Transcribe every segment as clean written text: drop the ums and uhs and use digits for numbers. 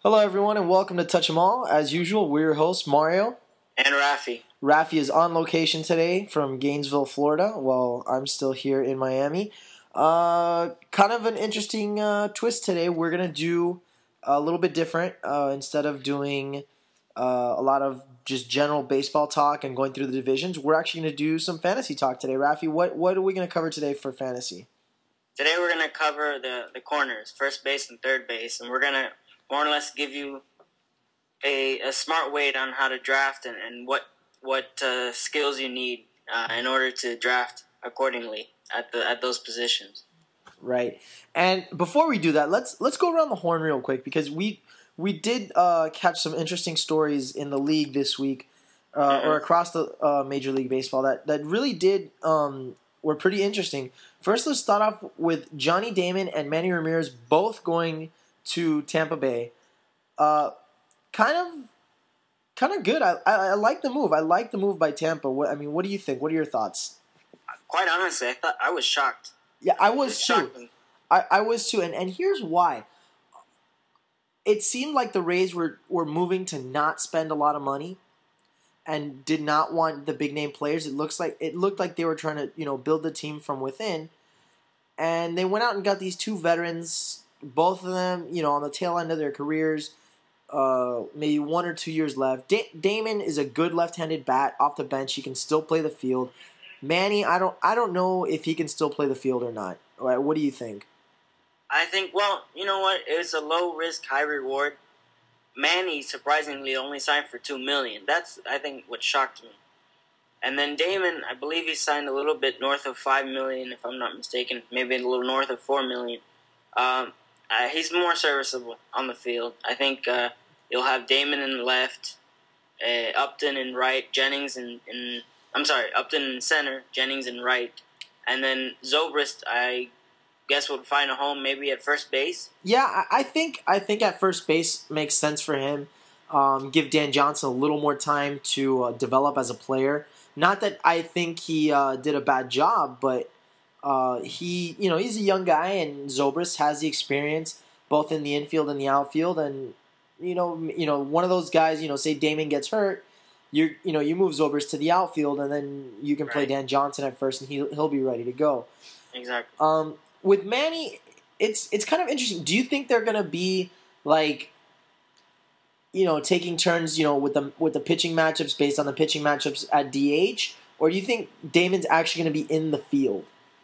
Hello, everyone, and welcome to Touch 'Em All. As usual, we're your hosts, Mario. And Rafi. Rafi is on location today from Gainesville, Florida, while I'm still here in Miami. Kind of an interesting twist today. We're going to do a little bit different. Instead of doing a lot of just general baseball talk and going through the divisions, we're actually going to do some fantasy talk today. Rafi, what are we going to cover today for fantasy? Today we're going to cover the corners, first base and third base, and we're going to more or less give you a smart way on how to draft and what skills you need in order to draft accordingly at those positions. Right. And before we do that, let's go around the horn real quick because we did catch some interesting stories in the league this week or across the Major League Baseball that really did were pretty interesting. First, let's start off with Johnny Damon and Manny Ramirez both going to Tampa Bay. Kind of good. I like the move. I like the move by Tampa. What do you think? What are your thoughts? Quite honestly, I was shocked. Yeah, I was too. I was too, and here's why. It seemed like the Rays were moving to not spend a lot of money, and did not want the big name players. It looked like they were trying to build the team from within, and they went out and got these two veterans, both of them on the tail end of their careers. Maybe 1 or 2 years left. Damon is a good left-handed bat off the bench. He can still play the field. Manny, I don't know if he can still play the field or not. All right, what do you think? I think, well, you know what? It was a low risk, high reward. Manny surprisingly only signed for $2 million. That's, I think, what shocked me. And then Damon, I believe he signed a little bit north of $5 million, if I'm not mistaken. Maybe a little north of $4 million. He's more serviceable on the field. I think you'll have Damon in left, Upton in right, Jennings Upton in center, Jennings in right, and then Zobrist, I guess, would find a home maybe at first base. Yeah, I think at first base makes sense for him. Give Dan Johnson a little more time to develop as a player. Not that I think he did a bad job, but he's a young guy, and Zobrist has the experience both in the infield and the outfield. And one of those guys. Say Damon gets hurt. You move Zobrist to the outfield, and then you can play Dan Johnson at first, and he'll be ready to go. Exactly. With Manny, it's kind of interesting. Do you think they're gonna be like, taking turns, with the pitching matchups based on the pitching matchups at DH, or do you think Damon's actually gonna be in the field?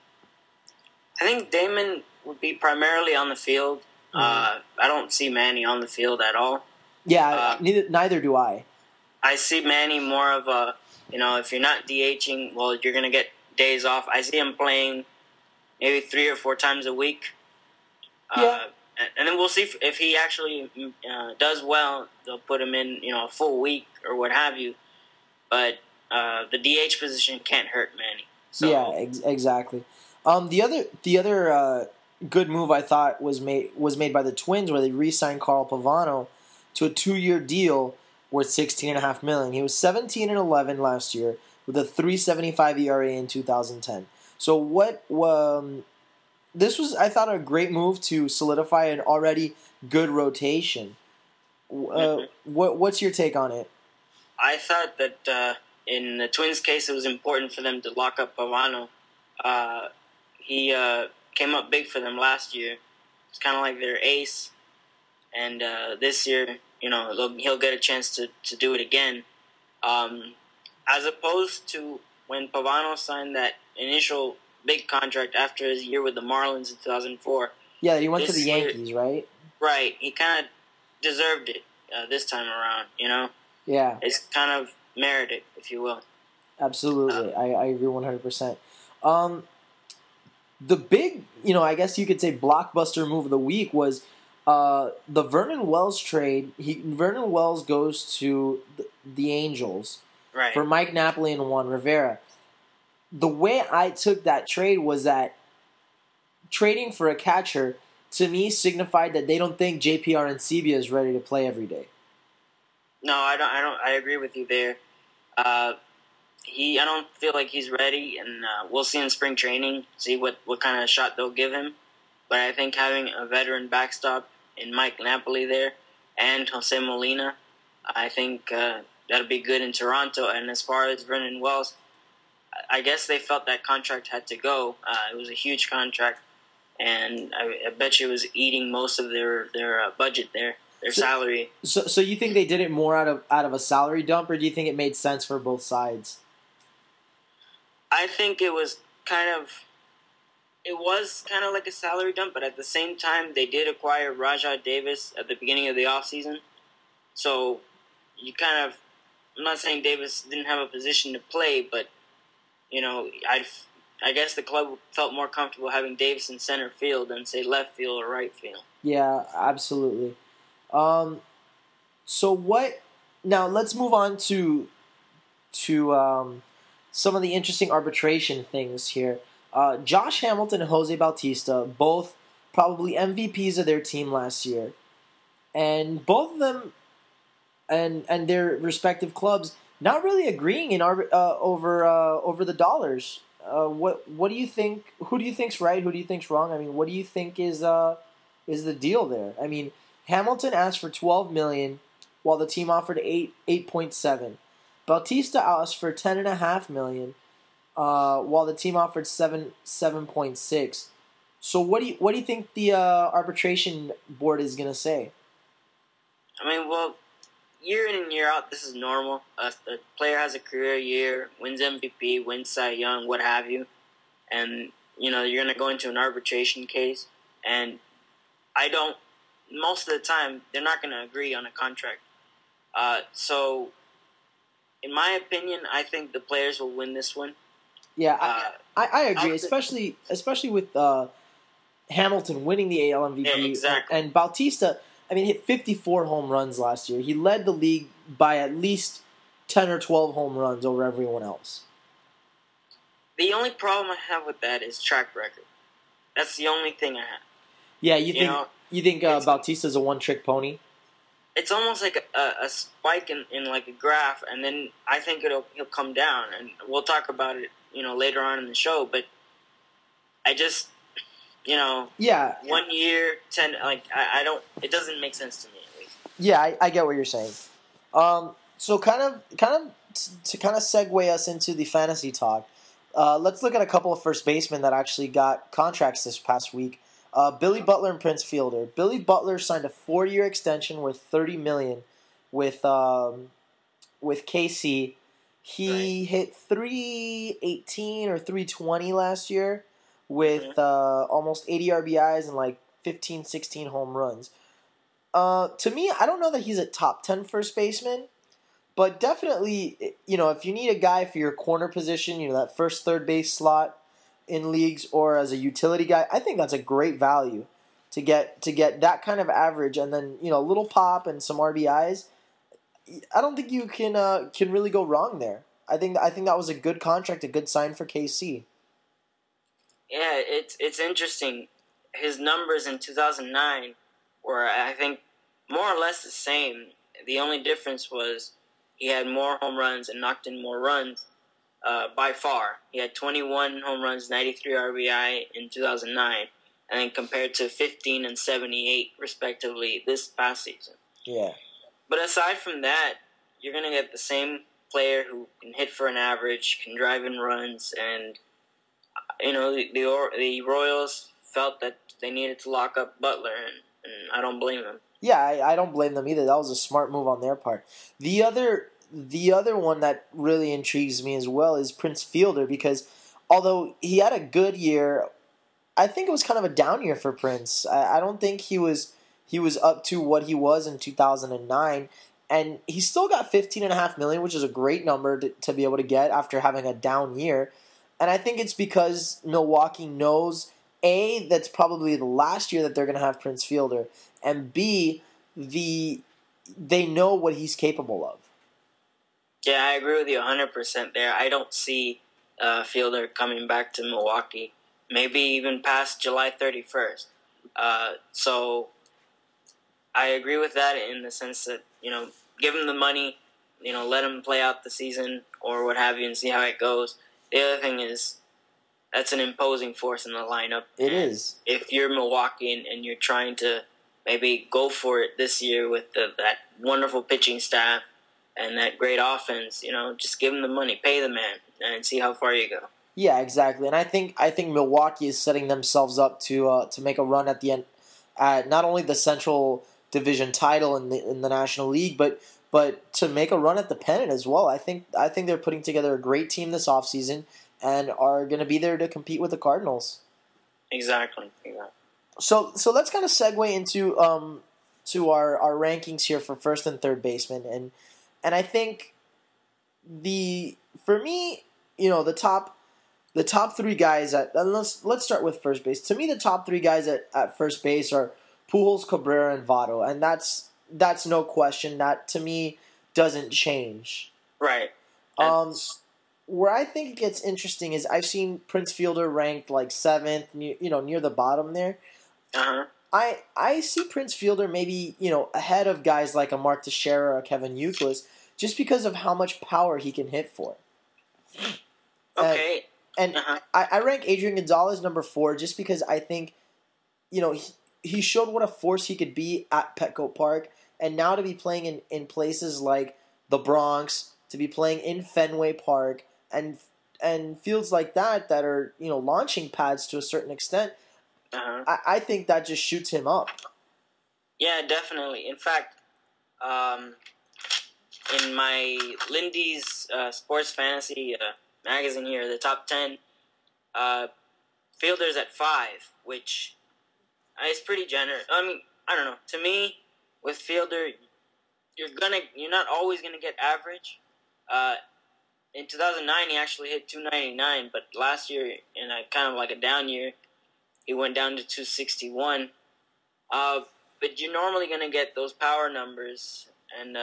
I think Damon would be primarily on the field. I don't see Manny on the field at all. Yeah, neither do I. I see Manny more of a, if you're not DHing, well, you're going to get days off. I see him playing maybe 3 or 4 times a week. Yeah. And then we'll see if he actually does well. They'll put him in, a full week or what have you. But the DH position can't hurt Manny. So. Yeah, exactly. The other good move I thought was made by the Twins, where they re-signed Carl Pavano to a 2-year deal worth $16.5 million. He was 17-11 last year with a 3.75 ERA in 2010. So this was, I thought, a great move to solidify an already good rotation. What's your take on it? I thought that in the Twins' case, it was important for them to lock up Pavano. He came up big for them last year. It's kind of like their ace. And this year, he'll get a chance to do it again. As opposed to when Pavano signed that initial big contract after his year with the Marlins in 2004. Yeah, he went to the Yankees, right? Right. He kind of deserved it this time around, Yeah. It's kind of merited, if you will. Absolutely. I agree 100%. The big, I guess you could say blockbuster move of the week was the Vernon Wells trade. Vernon Wells goes to the Angels for Mike Napoli and Juan Rivera. The way I took that trade was that trading for a catcher, to me, signified that they don't think JP Arencibia is ready to play every day. No, I don't. I agree with you there. I don't feel like he's ready, and we'll see in spring training, see what kind of shot they'll give him. But I think having a veteran backstop in Mike Napoli there and Jose Molina. I think that'll be good in Toronto. And as far as Vernon Wells, I guess they felt that contract had to go. It was a huge contract, and I bet you it was eating most of their budget there, their salary. So you think they did it more out of a salary dump, or do you think it made sense for both sides? I think it was kind of like a salary dump, but at the same time, they did acquire Rajah Davis at the beginning of the offseason. So you kind of, I'm not saying Davis didn't have a position to play, but, you know, I guess the club felt more comfortable having Davis in center field than, say, left field or right field. Yeah, absolutely. So what, now let's move on to some of the interesting arbitration things here. Josh Hamilton and Jose Bautista, both probably MVPs of their team last year, and both of them and their respective clubs not really agreeing in over the dollars. What do you think? Who do you think's right? Who do you think's wrong? I mean, what do you think is the deal there? I mean, Hamilton asked for $12 million, while the team offered 8.7. Bautista asked for $10.5 million. While the team offered 7.6. So what do you think the arbitration board is gonna say? I mean, well, year in and year out, this is normal. The player has a career year, wins MVP, wins Cy Young, what have you, and you know you're gonna go into an arbitration case, and most of the time they're not gonna agree on a contract. So, in my opinion, I think the players will win this one. Yeah, I agree, especially with Hamilton winning the AL MVP. Yeah, exactly. And Bautista, I mean, hit 54 home runs last year. He led the league by at least 10 or 12 home runs over everyone else. The only problem I have with that is track record. That's the only thing I have. Yeah, you think Bautista's a one-trick pony? It's almost like a spike in like a graph, and then I think he'll come down, and we'll talk about it, later on in the show. But I just, 1 year, 10, like I don't. It doesn't make sense to me at least. Yeah, I get what you're saying. So kind of to segue us into the fantasy talk. Let's look at a couple of first basemen that actually got contracts this past week. Billy Butler and Prince Fielder. Billy Butler signed a 4-year extension worth $30 million with KC. He hit 318 or 320 last year with almost 80 RBIs and like 15, 16 home runs. To me, I don't know that he's a top 10 first baseman, but definitely, if you need a guy for your corner position, that first third base slot in leagues, or as a utility guy, I think that's a great value to get that kind of average, and then a little pop and some RBIs. I don't think you can really go wrong there. I think that was a good contract, a good sign for KC. Yeah, it's interesting. His numbers in 2009 were, I think, more or less the same. The only difference was he had more home runs and knocked in more runs. By far, he had 21 home runs, 93 RBI in 2009, and then compared to 15 and 78 respectively this past season. Yeah. But aside from that, you're gonna get the same player who can hit for an average, can drive in runs, and the Royals felt that they needed to lock up Butler, and I don't blame them. Yeah, I don't blame them either. That was a smart move on their part. The other one that really intrigues me as well is Prince Fielder, because although he had a good year, I think it was kind of a down year for Prince. I don't think he was up to what he was in 2009, and he still got $15.5 million, which is a great number to be able to get after having a down year. And I think it's because Milwaukee knows, A, that's probably the last year that they're going to have Prince Fielder, and B, they know what he's capable of. Yeah, I agree with you 100% there. I don't see Fielder coming back to Milwaukee, maybe even past July 31st. So I agree with that in the sense that, give him the money, let him play out the season or what have you and see how it goes. The other thing is that's an imposing force in the lineup. It is. If you're Milwaukee and you're trying to maybe go for it this year with that wonderful pitching staff and that great offense. Just give him the money, pay the man, and see how far you go. Yeah, exactly. And I think Milwaukee is setting themselves up to make a run at the end at not only the Central Division title in the National League, but to make a run at the pennant as well. I think they're putting together a great team this offseason and are going to be there to compete with the Cardinals. Exactly. So let's kind of segue into to our rankings here for first and third baseman, and I think for me, the top three guys let's start with first base. To me, the top three guys at first base are Pujols, Cabrera, and Votto, and that's no question. That to me doesn't change. Right. Where I think it gets interesting is I've seen Prince Fielder ranked like 7th, near the bottom there. Uh-huh. I see Prince Fielder maybe ahead of guys like a Mark Teixeira or Kevin Youkilis just because of how much power he can hit for. Okay. And I rank Adrian Gonzalez number 4 just because I think, he showed what a force he could be at Petco Park, and now to be playing in places like the Bronx, to be playing in Fenway Park, and fields like that are launching pads to a certain extent. Uh-huh. I think that just shoots him up. Yeah, definitely. In fact, in my Lindy's Sports Fantasy magazine here, the top 10, Fielder's at 5, which is pretty generous. I mean, I don't know. To me, with Fielder, you're not always gonna get average. In 2009, he actually hit 299, but last year, in a kind of like a down year, he went down to 261. But you're normally gonna get those power numbers and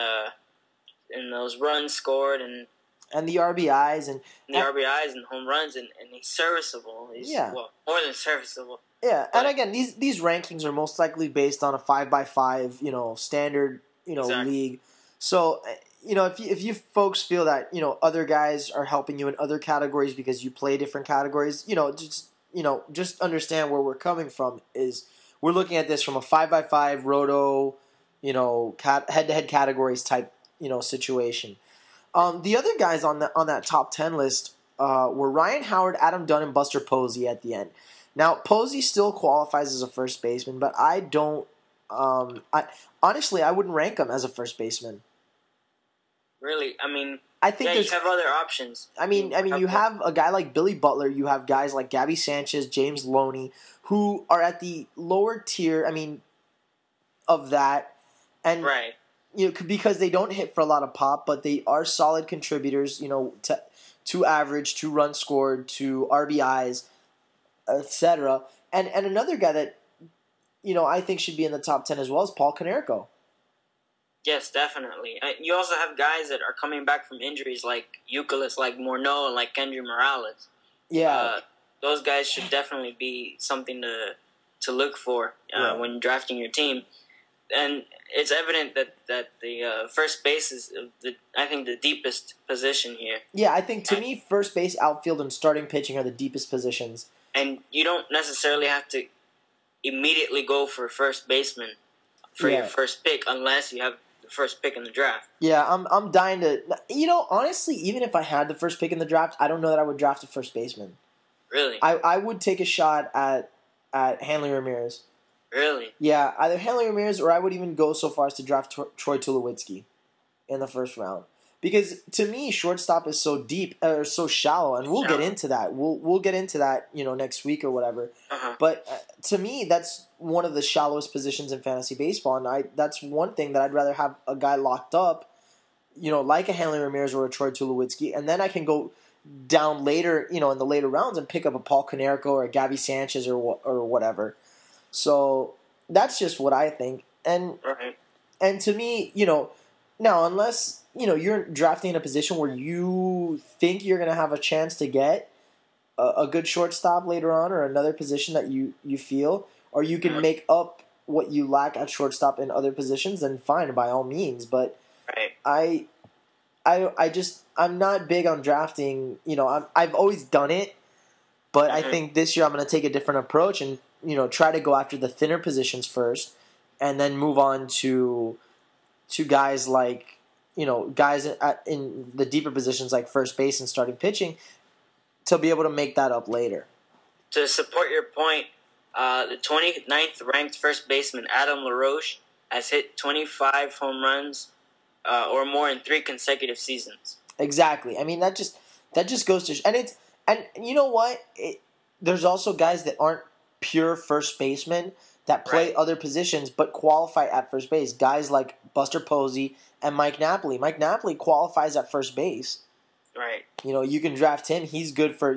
those runs scored and the RBIs and RBIs and home runs, and he's serviceable. He's more than serviceable. Yeah, and again, these rankings are most likely based on a 5x5, standard, exactly. league. So, if you folks feel that other guys are helping you in other categories because you play different categories, just understand where we're coming from. Is we're looking at this from a 5x5 roto, head-to-head categories type, situation. The other guys on that top 10 list were Ryan Howard, Adam Dunn, and Buster Posey at the end. Now, Posey still qualifies as a first baseman, but I don't. Honestly, I wouldn't rank him as a first baseman. Really, I mean, I think you have other options. I mean, you have a guy like Billy Butler. You have guys like Gabby Sanchez, James Loney, who are at the lower tier. I mean, of that, and right. Because they don't hit for a lot of pop, but they are solid contributors. To average, to runs scored, to RBIs, etc. And another guy that I think should be in the top 10 as well is Paul Konerko. Yes, definitely. You also have guys that are coming back from injuries like Youkilis, like Morneau, and like Kendry Morales. Yeah. Those guys should definitely be something to look for when drafting your team. And it's evident that the first base is, I think, the deepest position here. Yeah, I think to me, first base, outfield, and starting pitching are the deepest positions. And you don't necessarily have to immediately go for first baseman for your first pick unless you have the first pick in the draft. Yeah, I'm dying to. Honestly, even if I had the first pick in the draft, I don't know that I would draft a first baseman. Really? I would take a shot at Hanley Ramirez. Really? Yeah, either Hanley Ramirez or I would even go so far as to draft Troy Tulowitzki in the first round. Because to me, shortstop is so deep or so shallow, and we'll get into that. We'll get into that, next week or whatever. Uh-huh. But to me, that's one of the shallowest positions in fantasy baseball, and that's one thing that I'd rather have a guy locked up, like a Hanley Ramirez or a Troy Tulowitzki, and then I can go down later, in the later rounds and pick up a Paul Konerko or a Gabby Sanchez or whatever. So that's just what I think, and to me, now unless you're drafting in a position where you think you're going to have a chance to get a good shortstop later on, or another position that you feel, or you can make up what you lack at shortstop in other positions, then fine, by all means. But I'm not big on drafting. I've always done it, but I think this year I'm going to take a different approach and try to go after the thinner positions first, and then move on to guys like, guys in the deeper positions like first base and starting pitching to be able to make that up later. To support your point, the 29th ranked first baseman Adam LaRoche has hit 25 home runs or more in 3 consecutive seasons. Exactly. I mean, that just goes to and you know what? There's also guys that aren't pure first basemen that play other positions but qualify at first base. Guys like Buster Posey and Mike Napoli. Mike Napoli qualifies at first base. Right. You can draft him. He's good for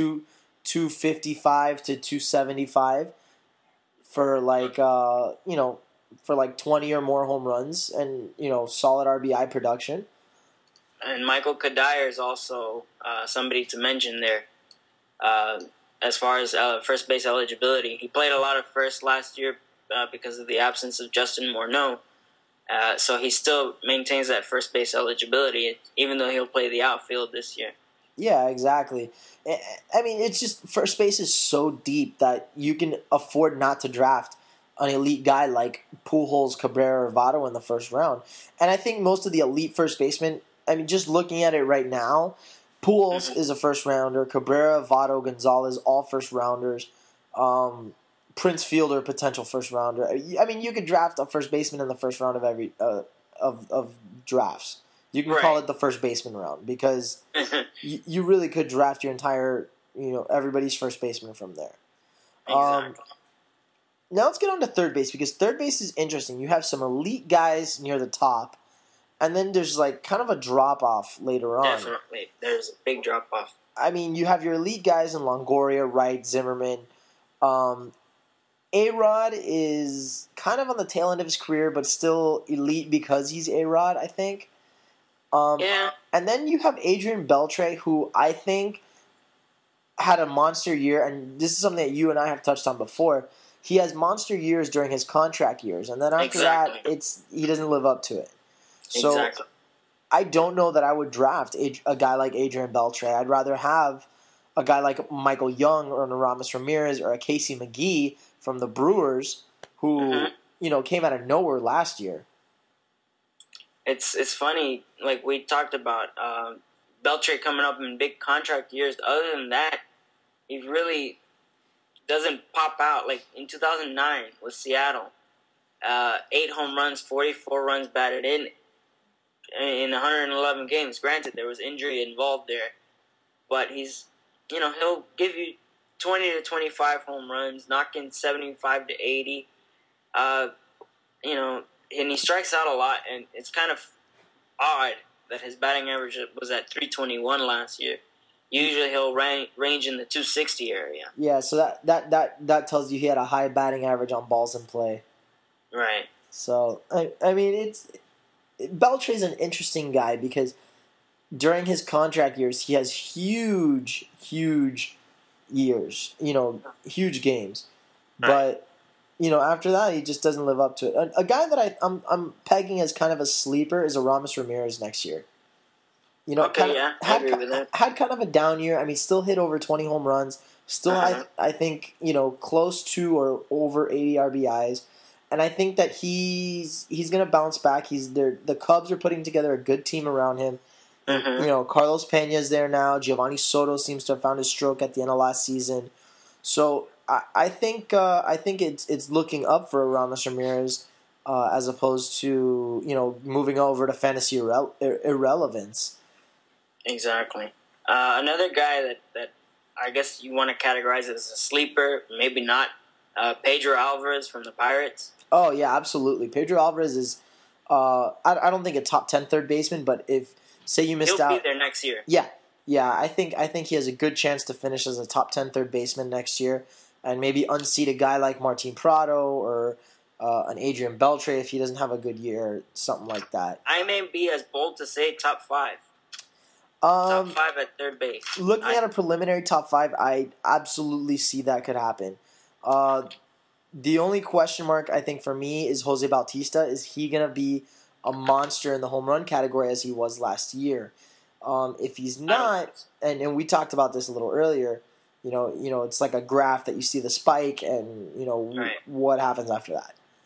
255 to 275 for for like 20 or more home runs and solid RBI production. And Michael Kadire is also somebody to mention there. As far as first base eligibility, he played a lot of first last year because of the absence of Justin Morneau. So he still maintains that first base eligibility, even though he'll play the outfield this year. Yeah, exactly. I mean, it's just first base is so deep that you can afford not to draft an elite guy like Pujols, Cabrera, or Votto in the first round. And I think most of the elite first basemen, I mean, just looking at it right now, Pujols is a first rounder. Cabrera, Votto, Gonzalez, all first rounders. Prince Fielder, potential first rounder. I mean, you could draft a first baseman in the first round of every of drafts. You can call it the first baseman round because you really could draft your entire, everybody's first baseman from there. Exactly. Now let's get on to third base because third base is interesting. You have some elite guys near the top, and then there's like kind of a drop off later on. Definitely, there's a big drop off. I mean, you have your elite guys in Longoria, Wright, Zimmerman. A-Rod is kind of on the tail end of his career, but still elite because he's A-Rod, I think. Yeah. And then you have Adrian Beltre, who I think had a monster year, and this is something that you and I have touched on before. He has monster years during his contract years, and then after that, he doesn't live up to it. So I don't know that I would draft a guy like Adrian Beltre. I'd rather have a guy like Michael Young or an Aramis Ramirez or a Casey McGee from the Brewers who, came out of nowhere last year. It's funny, like we talked about Beltre coming up in big contract years. Other than that, he really doesn't pop out. Like in 2009 with Seattle, 8 home runs, 44 runs batted in 111 games. Granted, there was injury involved there, but he's, he'll give you 20 to 25 home runs, knock in 75 to 80. And he strikes out a lot, and it's kind of odd that his batting average was at 321 last year. Usually he'll range in the 260 area. Yeah, so that tells you he had a high batting average on balls in play. Right. So, I mean, Beltre's an interesting guy because during his contract years, he has huge years, huge games. Right. But, after that, he just doesn't live up to it. A guy that I'm pegging as kind of a sleeper is Aramis Ramirez next year. I agree with that. Had kind of a down year. I mean, still hit over 20 home runs. Still, I think, close to or over 80 RBIs. And I think that he's going to bounce back. The Cubs are putting together a good team around him. Carlos Pena's there now. Giovanni Soto seems to have found his stroke at the end of last season. So I think it's looking up for Aramis Ramirez as opposed to moving over to fantasy irrelevance. Exactly. Another guy that I guess you want to categorize as a sleeper, maybe not. Pedro Alvarez from the Pirates. Oh yeah, absolutely. Pedro Alvarez is I don't think a top 10 third baseman, but if say you missed out, he'll be there next year. Yeah. I think he has a good chance to finish as a top 10 third baseman next year, and maybe unseat a guy like Martin Prado or an Adrian Beltre if he doesn't have a good year, something like that. I may be as bold to say top 5. Top 5 at third base. Looking at a preliminary top 5, I absolutely see that could happen. The only question mark I think for me is Jose Bautista. Is he going to be a monster in the home run category as he was last year? If he's not, and we talked about this a little earlier, it's like a graph that you see the spike and what happens after that.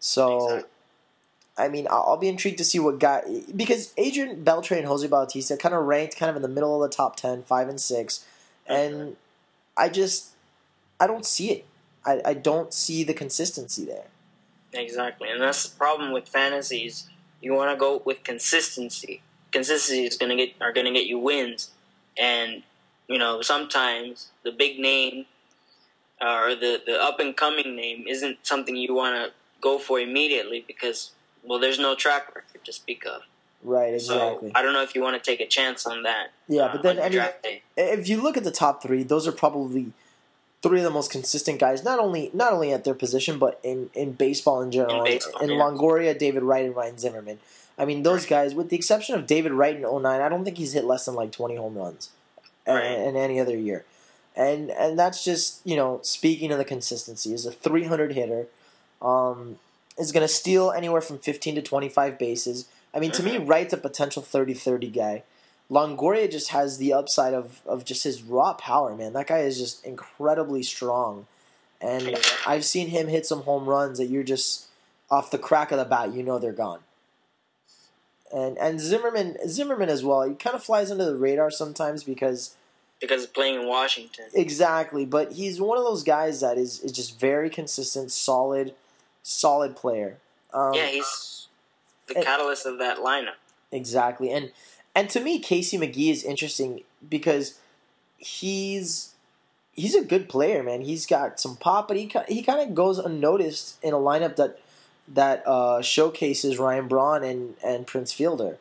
So, Exactly. I mean, I'll be intrigued to see what guy, because Adrian Beltre and Jose Bautista kind of ranked kind of in the middle of the top 10, 5 and 6, Mm-hmm. and I just I don't see it. I don't see the consistency there. Exactly, and that's the problem with fantasies. You want to go with consistency. Consistency is gonna get you wins, and sometimes the big name or the up and coming name isn't something you want to go for immediately because there's no track record to speak of. Right, So exactly. I don't know if you want to take a chance on that. Yeah, but then on I mean, draft day. if you look at the top three, those are probably three of the most consistent guys, not only at their position, but in baseball in general. In baseball, in yeah. Longoria, David Wright, and Ryan Zimmerman. I mean, those guys, with the exception of David Wright in 09, I don't think he's hit less than like 20 home runs in any other year. And that's just, speaking of the consistency. He's a 300 hitter. Is going to steal anywhere from 15 to 25 bases. I mean, to me, Wright's a potential 30-30 guy. Longoria just has the upside of just his raw power, man. That guy is just incredibly strong. And I've seen him hit some home runs that you're just, off the crack of the bat, they're gone. And Zimmerman as well, he kind of flies under the radar sometimes because of playing in Washington. Exactly, but he's one of those guys that is just very consistent, solid player. He's the catalyst of that lineup. Exactly, and to me, Casey McGee is interesting because he's a good player, man. He's got some pop, but he kind of goes unnoticed in a lineup that showcases Ryan Braun and Prince Fielder.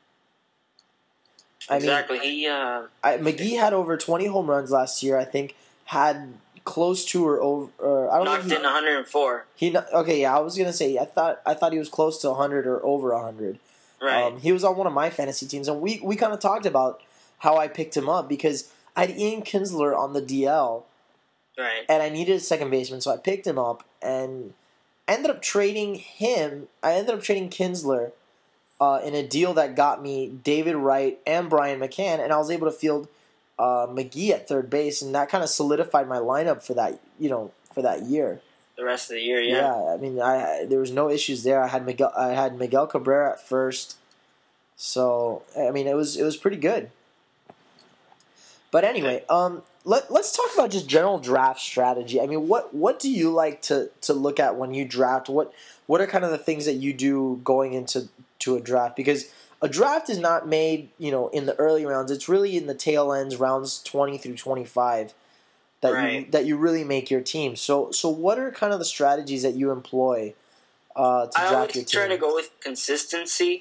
Exactly. McGee had over 20 home runs last year. I think had close to or over. I don't knocked in 104. I was gonna say I thought he was close to 100 or over 100. Right. He was on one of my fantasy teams, and we kind of talked about how I picked him up because I had Ian Kinsler on the DL, right, and I needed a second baseman, so I picked him up and ended up trading him. I ended up trading Kinsler in a deal that got me David Wright and Brian McCann, and I was able to field McGee at third base, and that kind of solidified my lineup for that year. The rest of the year, yeah. Yeah, I mean, there was no issues there. I had Miguel Cabrera at first, so I mean, it was pretty good. But anyway, let's talk about just general draft strategy. I mean, what do you like to look at when you draft? What are kind of the things that you do going into a draft? Because a draft is not made, in the early rounds. It's really in the tail ends, rounds 20 through 25, that you really make your team. So what are kind of the strategies that you employ to draft your team? I always try to go with consistency.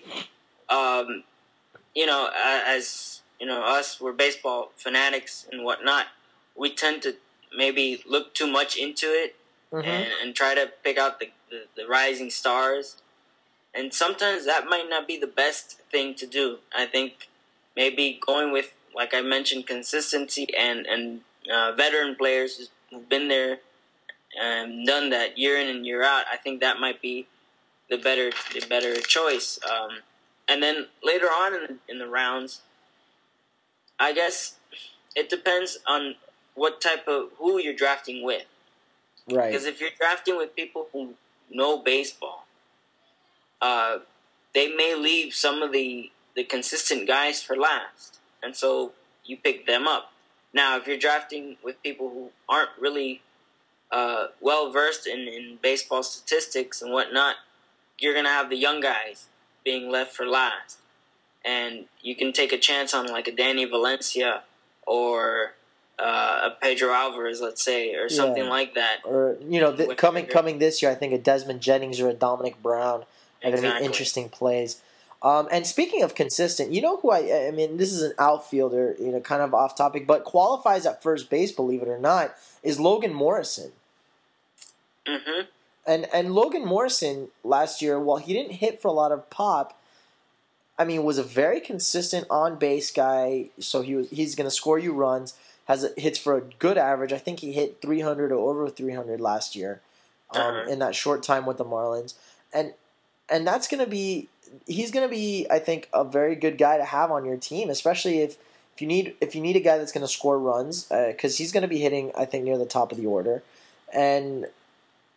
As us, we're baseball fanatics and whatnot. We tend to maybe look too much into it and try to pick out the rising stars. And sometimes that might not be the best thing to do. I think maybe going with, like I mentioned, consistency and veteran players who've been there and done that year in and year out. I think that might be the better choice. And then later on in the rounds, I guess it depends on who you're drafting with. Right. Because if you're drafting with people who know baseball, they may leave some of the consistent guys for last. And so you pick them up. Now, if you're drafting with people who aren't really well-versed in baseball statistics and whatnot, you're going to have the young guys being left for last. And you can take a chance on like a Danny Valencia or a Pedro Alvarez, let's say, or something like that. Or, coming this year, I think a Desmond Jennings or a Dominic Brown are going to be interesting plays. And speaking of consistent, who I mean, this is an outfielder, kind of off topic, but qualifies at first base, believe it or not, is Logan Morrison. Mm-hmm. And Logan Morrison last year, while he didn't hit for a lot of pop, I mean, was a very consistent on base guy. So he's going to score you runs. Hits for a good average. I think he hit 300 or over 300 last year, in that short time with the Marlins, and that's going to be. He's going to be, I think, a very good guy to have on your team, especially if you need a guy that's going to score runs, because he's going to be hitting, I think, near the top of the order, and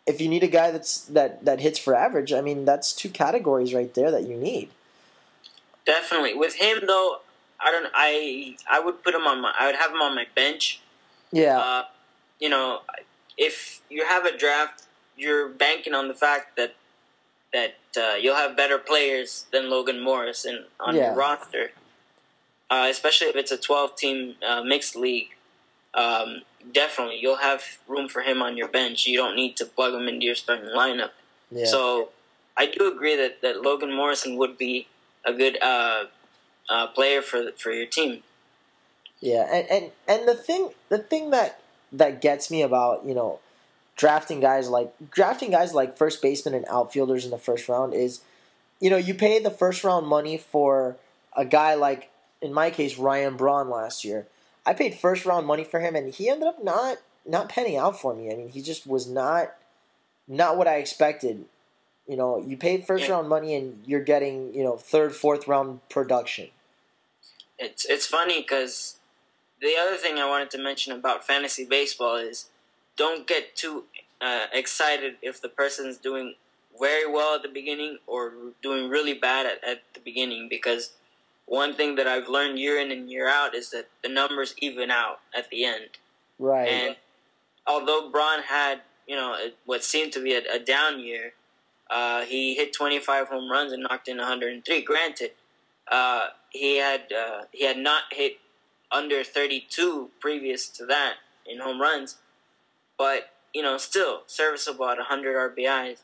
if you need a guy that hits for average, I mean, that's two categories right there that you need. Definitely. With him though, I would put him on I would have him on my bench. Yeah. You know, if you have a draft, you're banking on the fact that you'll have better players than Logan Morris on your roster. Especially if it's a 12-team mixed league. Definitely, you'll have room for him on your bench. You don't need to plug him into your starting lineup. Yeah. So I do agree that Logan Morrison would be a good player for your team. Yeah, and the thing that gets me about drafting guys like first baseman and outfielders in the first round is, you pay the first round money for a guy like, in my case, Ryan Braun last year. I paid first round money for him, and he ended up not panning out for me. I mean, he just was not what I expected. You paid first round money, and you're getting third, fourth round production. It's funny because the other thing I wanted to mention about fantasy baseball is don't get too excited if the person's doing very well at the beginning or doing really bad at the beginning, because one thing that I've learned year in and year out is that the numbers even out at the end. Right. And although Braun had, what seemed to be a down year, he hit 25 home runs and knocked in 103. Granted, he had not hit under 32 previous to that in home runs, but still serviceable at 100 RBIs.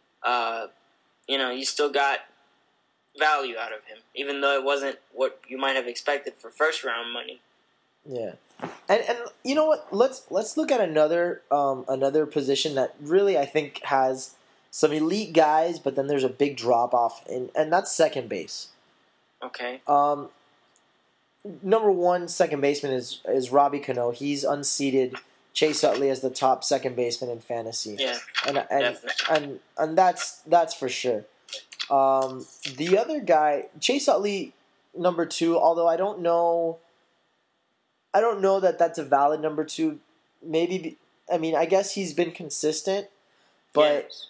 You still got value out of him, even though it wasn't what you might have expected for first round money. Yeah, and you know what? Let's look at another position that really I think has some elite guys, but then there's a big drop off, and that's second base. Okay. Number one second baseman is Robbie Cano. He's unseated Chase Utley as the top second baseman in fantasy. Yeah, and that's for sure. The other guy, Chase Utley, number two. Although I don't know that that's a valid number two. Maybe I guess he's been consistent, but yes.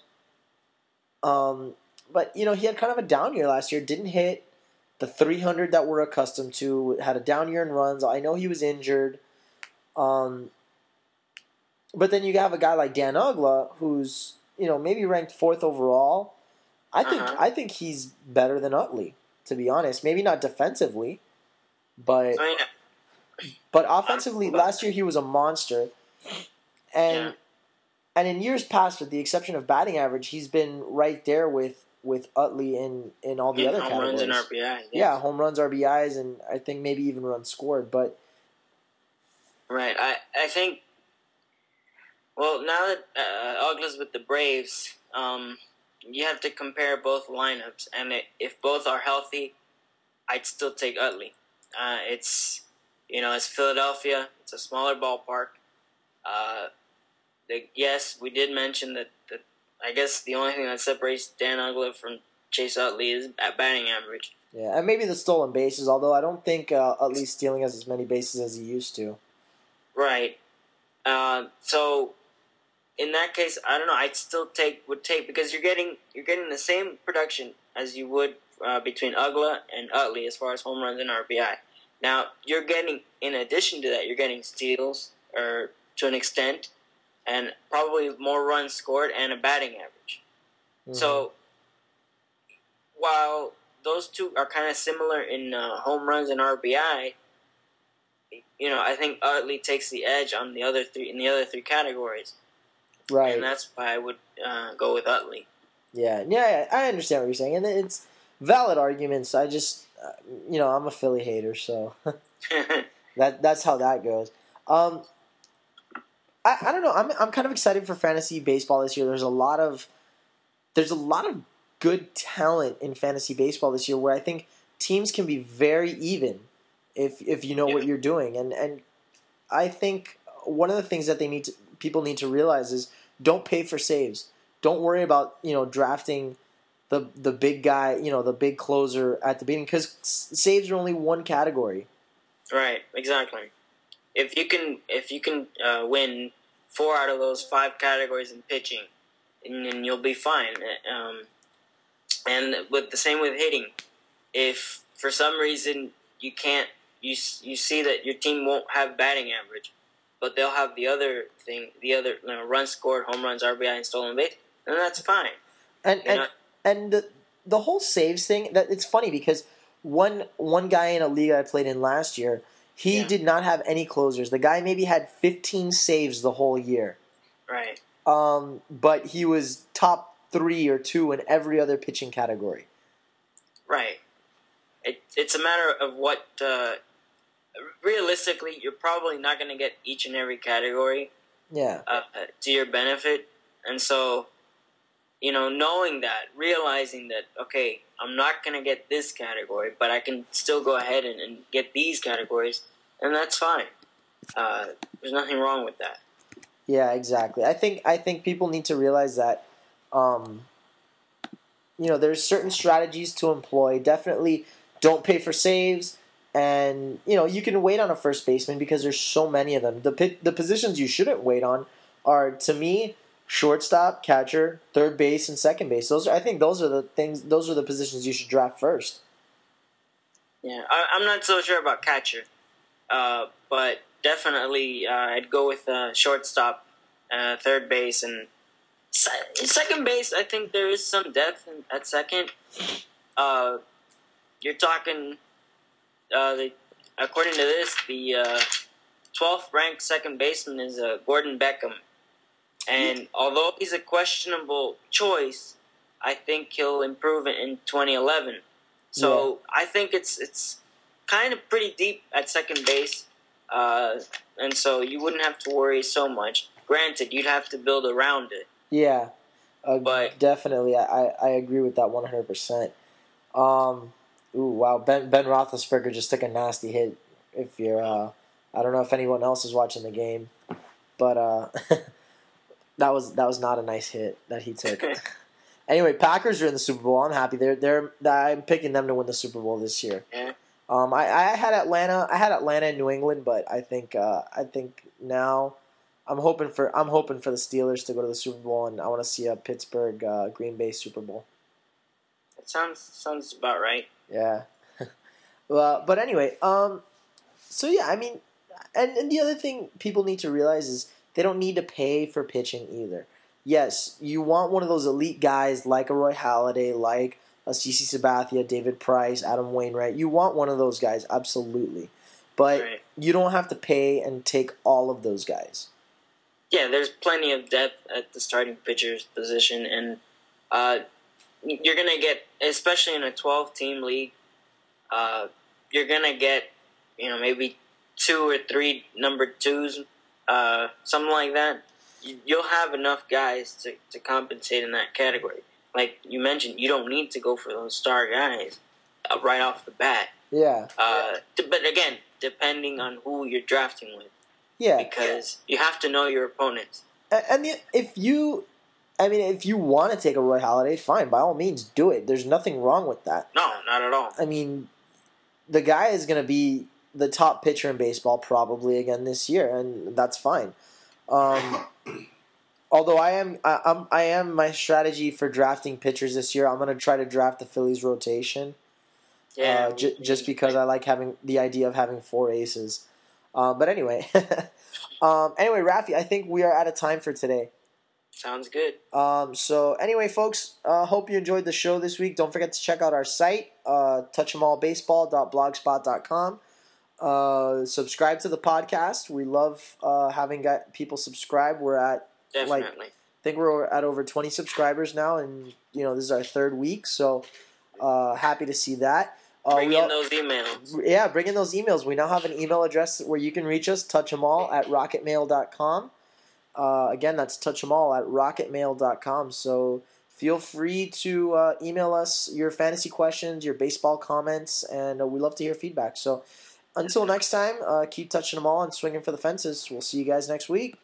But he had kind of a down year last year. Didn't hit the 300 that we're accustomed to. Had a down year in runs. I know he was injured. But then you have a guy like Dan Uggla, who's maybe ranked fourth overall. I think he's better than Utley, to be honest. Maybe not defensively, but offensively, last year he was a monster. And in years past, with the exception of batting average, he's been right there with Utley in all the other categories. Home runs and RBIs. Yeah, home runs, RBIs, and I think maybe even runs scored. But right, I think. Well, now that Uggla's with the Braves, you have to compare both lineups, and if both are healthy, I'd still take Utley. It's Philadelphia. It's a smaller ballpark. Yes, we did mention that. I guess the only thing that separates Dan Uggla from Chase Utley is at batting average. Yeah, and maybe the stolen bases. Although I don't think Utley's stealing as many bases as he used to. Right. So in that case, I don't know. I'd still would take because you're getting the same production as you would between Uggla and Utley as far as home runs and RBI. Now you're getting, in addition to that, you're getting steals or to an extent, and probably more runs scored and a batting average. Mm-hmm. So while those two are kind of similar in home runs and RBI, I think Utley takes the edge on the other three categories. Right. And that's why I would go with Utley. Yeah, I understand what you're saying, and it's valid arguments. I just, I'm a Philly hater, so that's how that goes. I don't know. I'm kind of excited for fantasy baseball this year. There's a lot of good talent in fantasy baseball this year, where I think teams can be very even if you know what you're doing, and I think one of the things that people need to realize is don't pay for saves. Don't worry about drafting the big guy, the big closer at the beginning, because saves are only one category. Right, exactly. If you can win 4 out of those 5 categories in pitching, and you'll be fine. And with the same with hitting, if for some reason you can't, you see that your team won't have batting average, but they'll have the other thing, runs scored, home runs, RBI, and stolen base, then that's fine. And the whole saves thing, that it's funny because one guy in a league I played in last year, he did not have any closers. The guy maybe had 15 saves the whole year. Right. But he was top 3 or 2 in every other pitching category. Right. It's a matter of what. Realistically, you're probably not going to get each and every category. Yeah. To your benefit, and so, knowing that, realizing that, okay, I'm not going to get this category, but I can still go ahead and get these categories, and that's fine. There's nothing wrong with that. Yeah, exactly. I think people need to realize that, there's certain strategies to employ. Definitely don't pay for saves, and, you can wait on a first baseman because there's so many of them. The positions you shouldn't wait on are, to me, shortstop, catcher, third base, and second base. Those are the positions you should draft first. Yeah, I'm not so sure about catcher, but definitely I'd go with shortstop, third base, and second base. I think there is some depth at second. You're talking, according to this, the 12th ranked second baseman is Gordon Beckham. And although he's a questionable choice, I think he'll improve in 2011. So I think it's kind of pretty deep at second base, and so you wouldn't have to worry so much. Granted, you'd have to build around it. Yeah, but definitely, I agree with that 100%. Ooh, wow, Ben Roethlisberger just took a nasty hit. If you're, I don't know if anyone else is watching the game, but that was not a nice hit that he took. Anyway, Packers are in the Super Bowl. I'm happy. I'm picking them to win the Super Bowl this year. Yeah. I had Atlanta. I had Atlanta and New England, but I think now I'm hoping for the Steelers to go to the Super Bowl, and I want to see a Pittsburgh Green Bay Super Bowl. That sounds about right. Yeah. Well, but anyway, so yeah, I mean, and the other thing people need to realize is they don't need to pay for pitching either. Yes, you want one of those elite guys like a Roy Halladay, like a CC Sabathia, David Price, Adam Wainwright. You want one of those guys, absolutely. But you don't have to pay and take all of those guys. Yeah, there's plenty of depth at the starting pitcher's position, and you're going to get, especially in a 12-team league, you're going to get, maybe 2 or 3 number 2s, something like that. You'll have enough guys to compensate in that category. Like you mentioned, you don't need to go for those star guys right off the bat. Yeah. But again, depending on who you're drafting with. Yeah. Because you have to know your opponents. And if you want to take a Roy Halladay, fine, by all means, do it. There's nothing wrong with that. No, not at all. I mean, the guy is going to be the top pitcher in baseball probably again this year, and that's fine. Although I am my strategy for drafting pitchers this year, I'm going to try to draft the Phillies rotation. Yeah. Just because I like having the idea of having 4 aces. But anyway, Rafi, I think we are out of time for today. Sounds good. So anyway, folks, hope you enjoyed the show this week. Don't forget to check out our site, touchemallbaseball.blogspot.com. Subscribe to the podcast. We love having people subscribe. We're at definitely. I think we're at over 20 subscribers now, and this is our 3rd week. So happy to see that. Bring in those emails. Yeah, bring in those emails. We now have an email address where you can reach us, touchemall@rocketmail.com. Again, that's touchemall@rocketmail.com. So feel free to email us your fantasy questions, your baseball comments, and we love to hear feedback. So until next time, keep touching them all and swinging for the fences. We'll see you guys next week.